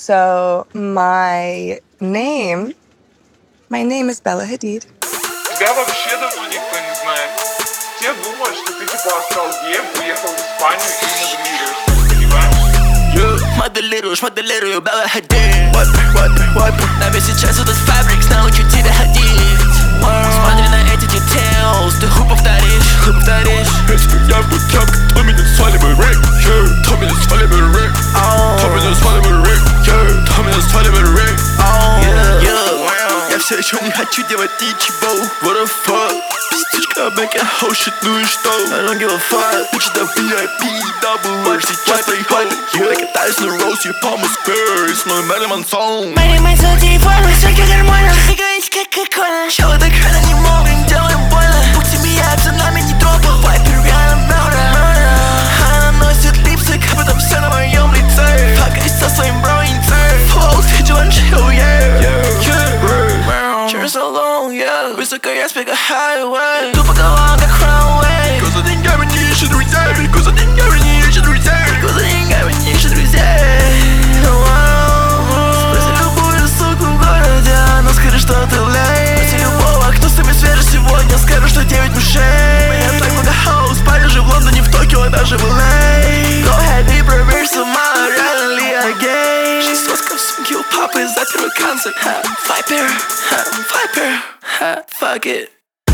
So my name is Bella Hadid. Тебя вообще давно никто не знает. Все думают, что ты типа остал геем, уехал в Испанию и мигрируешь, понимаешь? Шмаделирую, Bella Hadid. Нами сейчас этот фабрикс, научу тебя ходить. Смотри на эти details, ты хуй повторишь. Если я буду тряпка, то меня сваливай рэк, то меня сваливай рэк, то меня сваливай рэк, то меня сваливай рэк. Я все еще не хочу делать ничего. What the fuck? Пиздючка, making whole shit, ну и что? I don't give a fuck. Bitch, это VIP, double. Сейчас приходит, я катаюсь на роусе, Palm Square, с мой Marilyn Manson. Мои мысли формы, всякие гормоны. Двигаюсь как Кока-Кола. Чего так рано не могут, делаем больно. Путь меняется, нами не тропа. Вайпер реально murder. Она носит липстик, а потом все на моем лице. Факаюсь со своим броинцем. Flow, vigilant, chill, yeah. Cheers alone, yeah. Высоко я спека highway. Тупо голова как runway. Cause за деньгами не ищет друзей. Cause за деньгами не ищет друзей. Cause за деньгами не ищет друзей. Спроси любую суку в городе, она скажет, что ты лей. Спроси любого, кто с тобой свежий сегодня, скажет, что 9 мышей. Меня так много хаус, в Париже, в Лондоне, в Токио, даже в LA. Go ahead и проверь сама, реально ли я гей. 6 сосков в сумке у папы за первый концерт. Viper, fuck it.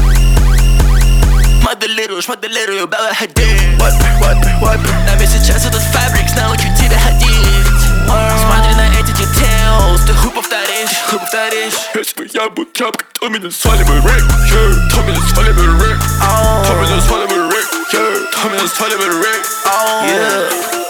Шмаделирую, Bella Hadid. Нами сейчас этот фабрикс, научу тебя ходить. Смотри на эти details, ты хуй повторишь. Если я буду тряпка, то меня сваливай рэк, то меня сваливай рэк, то меня сваливай рэк, то меня сваливай рэк.